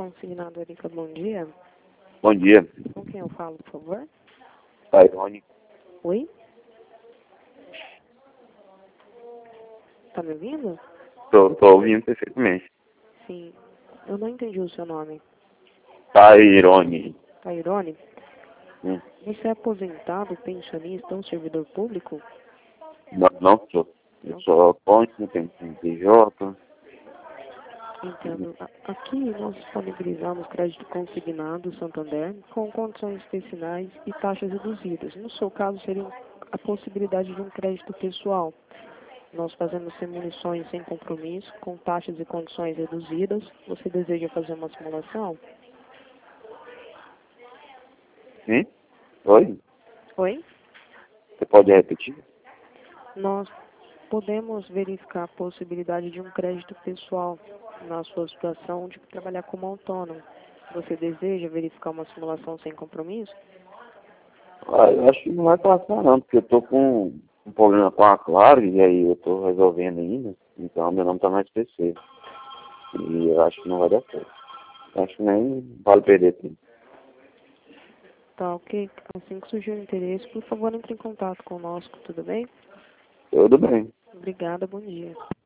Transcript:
Consignado Erika, bom dia. Bom dia. Com quem eu falo, por favor? Tairone. Oi? Tá me ouvindo? Tô ouvindo perfeitamente. Sim. Eu não entendi o seu nome. Tairone. Tairone? Hum. Você é aposentado, pensionista ou servidor público? Não sou. Eu sou autônomo, tenho PJ. Entendo. Aqui nós disponibilizamos crédito consignado Santander com condições especiais e taxas reduzidas. No seu caso, seria a possibilidade de um crédito pessoal. Nós fazemos simulações sem compromisso, com taxas e condições reduzidas. Você deseja fazer uma simulação? Sim? Oi? Oi? Você pode repetir? Nós podemos verificar a possibilidade de um crédito pessoal na sua situação de trabalhar como autônomo. Você deseja verificar uma simulação sem compromisso? Eu acho que não vai passar não, porque eu tô com um problema com a Claro e aí eu tô resolvendo ainda. Então meu nome tá mais PC. E eu acho que não vai dar certo. Acho que nem vale perder tempo. Tá, ok. Assim que surgir o interesse, por favor, entre em contato conosco, tudo bem? Tudo bem. Obrigada, bom dia.